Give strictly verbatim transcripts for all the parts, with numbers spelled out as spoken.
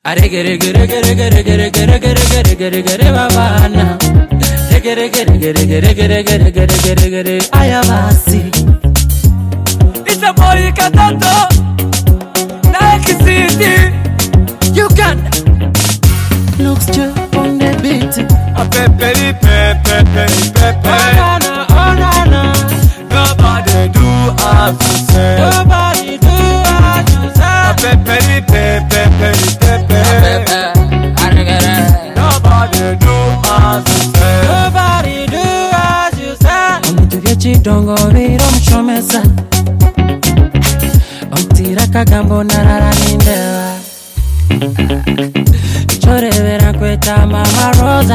Aregere gere gere gere gere gere gere gere gere gere babana. Gere gere gere gere gere gere gere gere gere ayabasi. It's a boy Katato, Nike City, Uganda. Looks just on the beat. A peperi pepe pepe pepe. Oh na oh na na. Nobody do as you say. Nobody do as you say. A peperi pepe pepe pepe. Nobody do as you say. Nobody do as you say. Omuntu byekidongo biro muchomesa. Omtira kagambo narara nindewa. Chorebera kweta mama Rosa.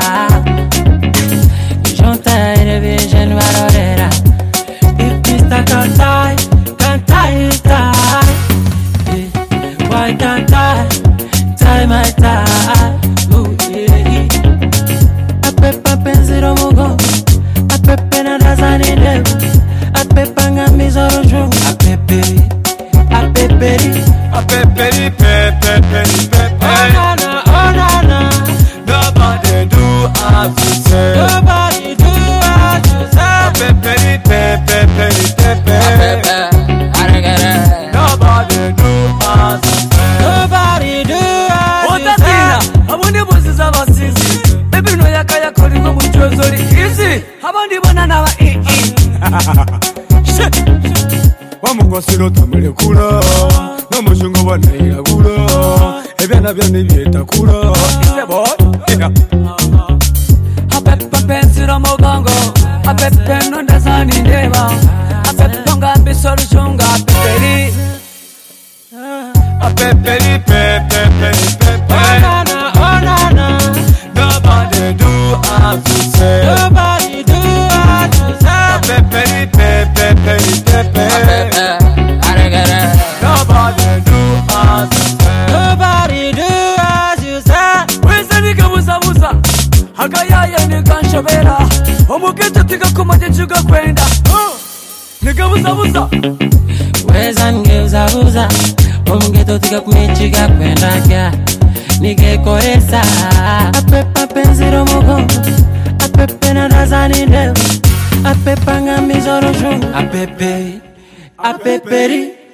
Jonta ere vision varorera. If Mister can't die, can't die, die. Why can't I tie my tie? Ooh, yeah. A pepa penziro mugo. A pepe na razani devu. A pepa ngamizoro jungu. A pepe, a peperi. A peperi pepe pepe pepe. Oh na na, oh na na. Nobody do as you say. Nobody do as you say. A peperi pepe pepe pepe. Nobody do as you say. Nobody do as you say. Abandi buziza basizi. Baby no yakaya kori ngo muchozori easy. Abandi bona na ba eh eh. Wamugosiro tamulekula. Nomushungo banayiragula. Ebyana byane byetakula. Ise boy. A pepe pensiro mogongo. A pepe no ndazani ndeba. A pepe tonga bisoro chunga peperi. A peperi pepe pepe pepe. Oh na na, oh na na. Nobody do as you say. Nobody do as you say. A peperi pepe pepe pepe. Nobody do as you say. Nobody do as you say. Wese nika buza buza. Hakayaya nika nshobera. Omukete tika kumaje chuka kwenda. Nika buza buza. Weza ngeuza buza. Omgeto tika kumichiga kwenda kya. Nige koresa. Apepa penziro mugongo. Apepe na razani ndevu. Apepa ngamizoro jungu. Apepe, apeperi.